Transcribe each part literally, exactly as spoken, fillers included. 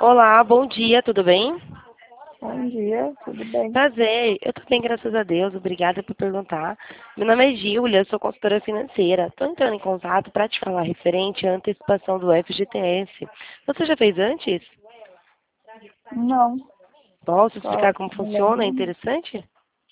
Olá, bom dia, tudo bem? Bom dia, tudo bem? Prazer, eu tô bem, graças a Deus, obrigada por perguntar. Meu nome é Gília, sou consultora financeira. Estou entrando em contato para te falar referente à antecipação do F G T S. Você já fez antes? Não, Posso só explicar como me funciona? É lembro. interessante?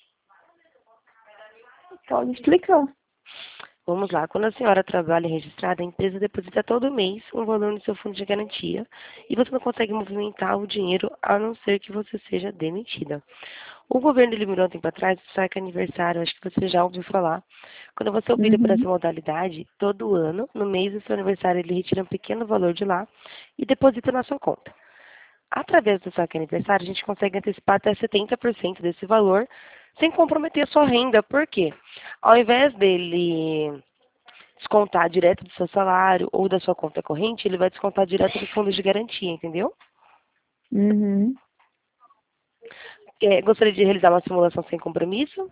Pode explicar. Vamos lá. Quando a senhora trabalha registrada, a empresa deposita todo mês um valor no seu fundo de garantia e você não consegue movimentar o dinheiro a não ser que você seja demitida. O governo eliminou um tempo atrás o saque aniversário, acho que você já ouviu falar. Quando você opta por essa Uhum, modalidade, todo ano, no mês do seu aniversário, ele retira um pequeno valor de lá e deposita na sua conta. Através do saque aniversário, a gente consegue antecipar até setenta por cento desse valor sem comprometer a sua renda. Por quê? Ao invés dele descontar direto do seu salário ou da sua conta corrente, ele vai descontar direto do fundo de garantia, entendeu? uhum. É, gostaria de realizar uma simulação sem compromisso?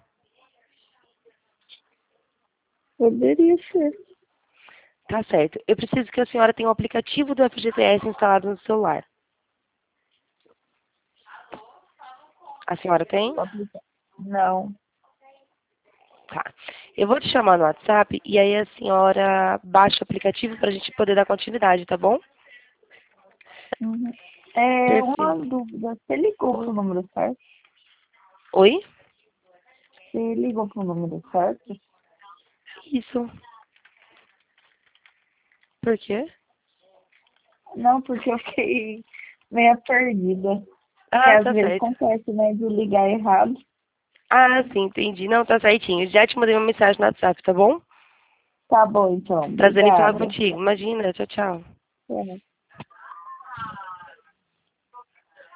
Poderia ser. Tá certo. Eu preciso que a senhora tenha o aplicativo do F G T S instalado no celular. A senhora tem? Pode ser. Não. Tá. Eu vou te chamar no WhatsApp e aí a senhora baixa o aplicativo para a gente poder dar continuidade, tá bom? Uhum. É uma Perfeito. dúvida. Você ligou pro número certo? Oi? Você ligou pro número certo? Isso. Por quê? Não, porque eu fiquei meio perdida. Que Ah, às tá vezes certo. acontece, né, de ligar errado. Ah, sim, entendi. Não, tá certinho. Já te mandei uma mensagem no WhatsApp, tá bom? Tá bom, então. Prazer em falar Obrigada. contigo. Imagina, tchau, tchau. É.